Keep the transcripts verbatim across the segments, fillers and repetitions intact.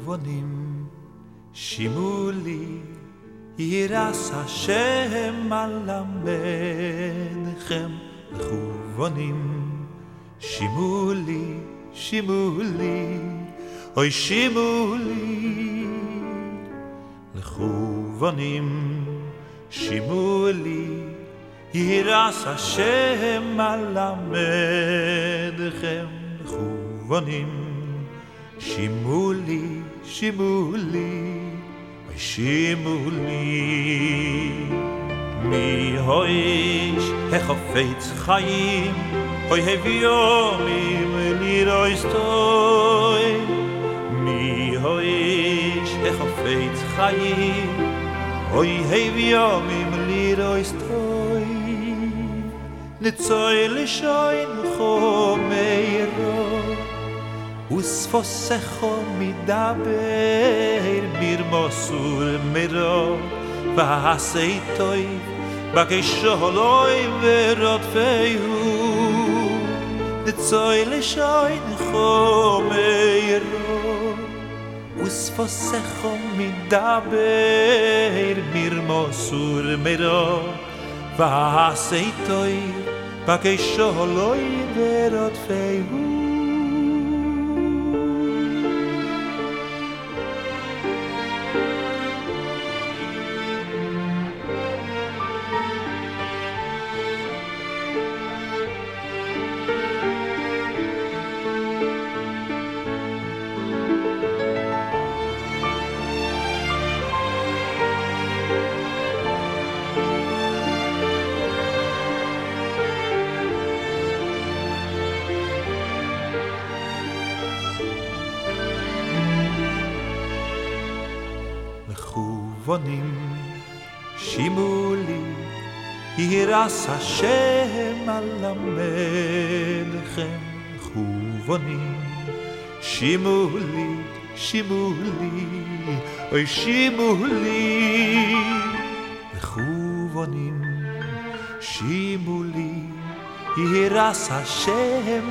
מכוונים שימו לי ירס השם מלמדכם מכוונים שימו לי שימו לי אוי שימו לי מכוונים שימו לי ירס השם מלמדכם מכוונים שימו לי שימו לי אוי שימו לי מי הויש החפץ חיים אוי הביומים לירויסטוי מי הויש החפץ חיים אוי הביומים לירויסטוי נצוי לשוין חומרו וספוסכו מדבר ברמוסור מרו ועשי טוב בקשו לוי ורודפהו נצוי לשוין חומרו וספוסכו מדבר ברמוסור מרו ועשי טוב בקשו לוי ורודפהו מכוונים שימו לי ירס השם מלמדכם מכוונים שימו לי שימו לי אוי שימו לי מכוונים שימו לי ירס השם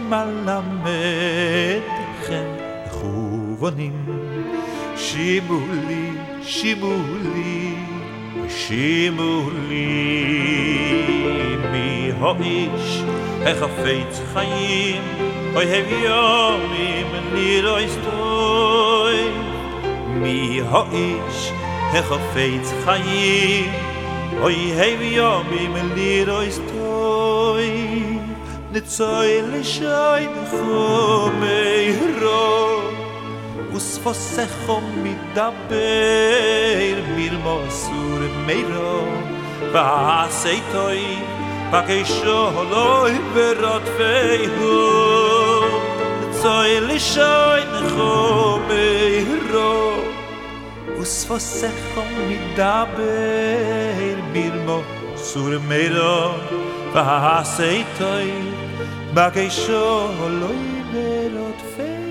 מלמדכם מכוונים שימו לי שימו לי שימו לי מי האיש החפץ חיים אוי הביומים לירויסטוי מי האיש החפץ חיים אוי הביומים לירויסטוי נצוי לשוין חומרו וספוסכו מדבר ברמוסור מרו ועשי טוב בקשו לוי ורודפהו נצוי לשוין חומרו וספוסכו מדבר ברמוסור מרו ועשי טוב בקשו לוי ורודפהו